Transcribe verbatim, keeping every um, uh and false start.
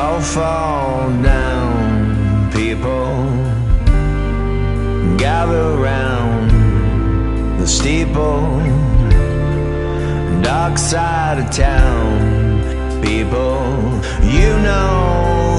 all fall down. People gather round the steeple, dark side of town. People, you know